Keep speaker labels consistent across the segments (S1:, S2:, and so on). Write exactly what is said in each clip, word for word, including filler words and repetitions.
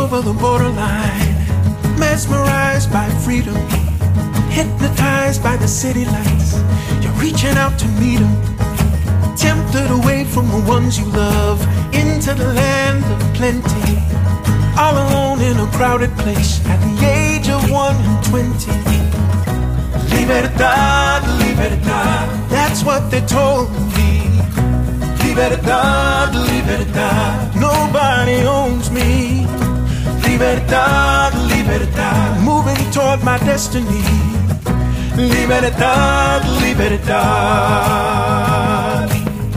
S1: over the borderline, mesmerized by freedom, hypnotized by the city lights. You're reaching out to meet them, tempted away from the ones you love, into the land of plenty. All alone in a crowded place at the age of one and twenty. Libertad, libertad, that's what they told me. Libertad, libertad, nobody owns me. Libertad, libertad, moving toward my destiny. Libertad, libertad.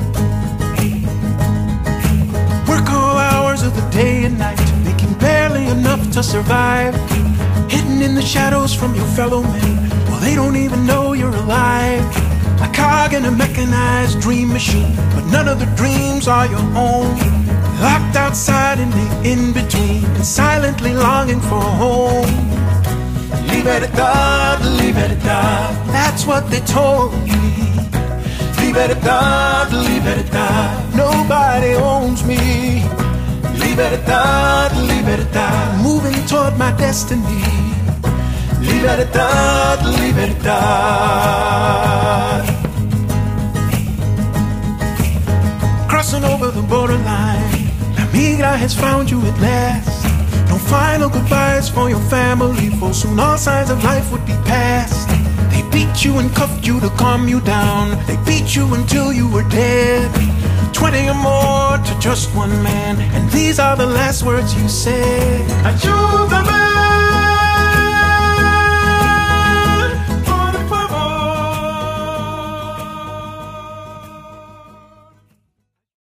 S1: Work all hours of the day and night, making barely enough to survive. Hidden in the shadows from your fellow men, well, they don't even know you're alive. A cog in a mechanized dream machine, but none of the dreams are your own. Locked outside in the in-between, and silently longing for home. Libertad, libertad, that's what they told me. Libertad, libertad, nobody owns me. Libertad, libertad, moving toward my destiny. Libertad, libertad. Crossing over the borderline, La Migra has found you at last. No final goodbyes for your family, for soon all signs of life would be past. They beat you and cuffed you to calm you down. They beat you until you were dead. Twenty or more to just one man, and these are the last words you said. I choose the man.